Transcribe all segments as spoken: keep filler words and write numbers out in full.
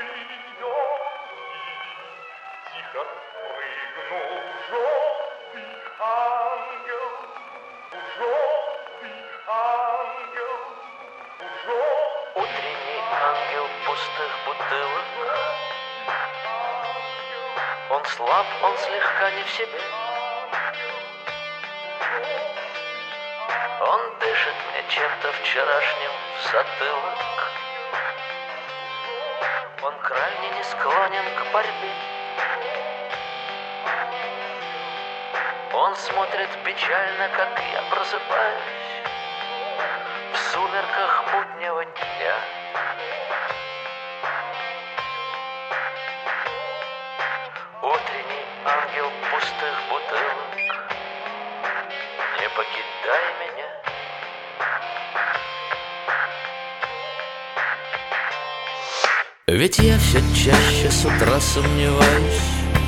Тихо прыгнул желтый ангел, желтый ангел, желтый. Утренний ангел пустых бутылок. Он слаб, он слегка не в себе. Он дышит мне чем-то вчерашним в затылок. Он крайне не склонен к борьбе. Он смотрит печально, как я просыпаюсь в сумерках буднего дня. Утренний ангел пустых бутылок, не покидай меня. Ведь я все чаще с утра сомневаюсь,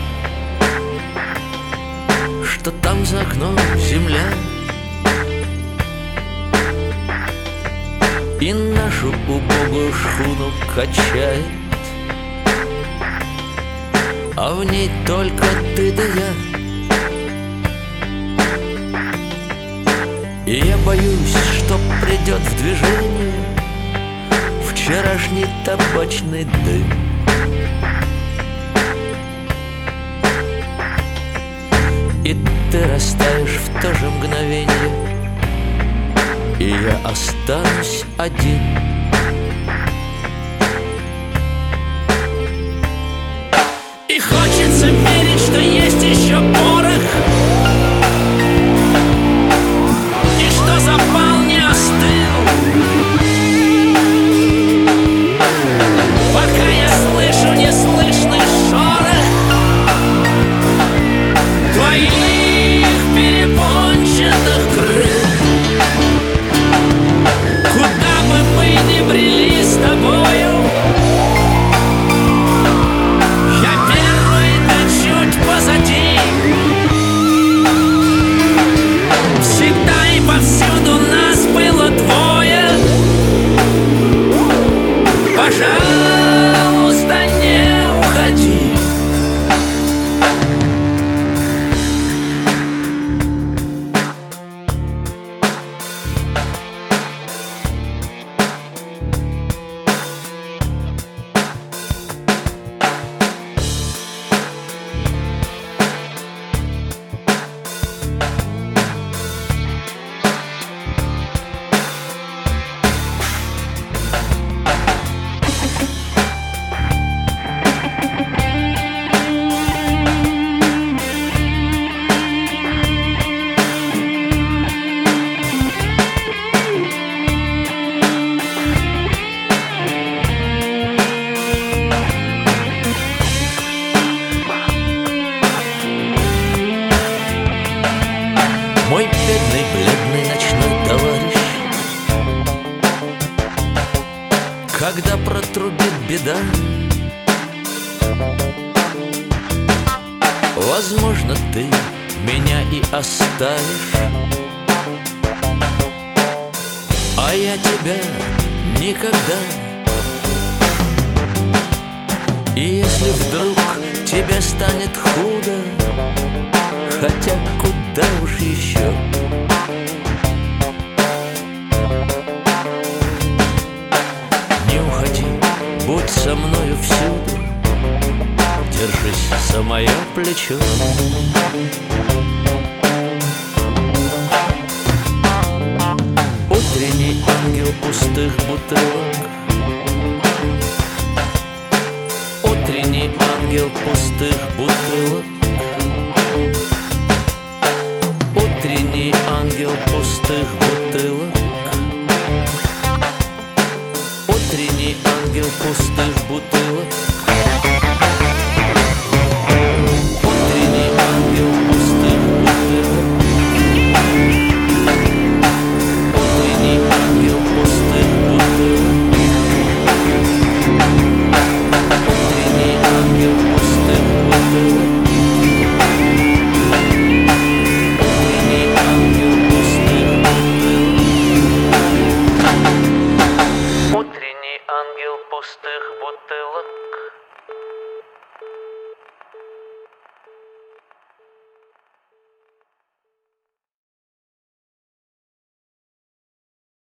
что там за окном земля и нашу убогую шхуну качает, а в ней только ты да я. И я боюсь, что придет в движение вчерашний табачный дым. И ты растаешь в то же мгновение, и я останусь один. И хочется верить, что есть еще порох, и что запал не остыл. Пока я слышу неслышный шорох твоих перепончатых крыл. Куда бы мы ни брели с тобою, я первый, ты чуть позади. Всегда и повсюду нас было двое. Пожалуйста, не уходи. Мой бедный, бледный ночной товарищ, когда протрубит беда, возможно, ты меня и оставишь, а я тебя никогда. И если вдруг тебе станет худо, хотя куда уж еще, не уходи, будь со мною всюду, держись за мое плечо. Утренний ангел пустых бутылок, утренний ангел пустых бутылок, утренний ангел пустых бутылок, утренний ангел пустых бутылок, утренний ангел пустых бутылок, утренний ангел пустых бутылок, утренний ангел пустых бутылок. ангел пустых бутылок.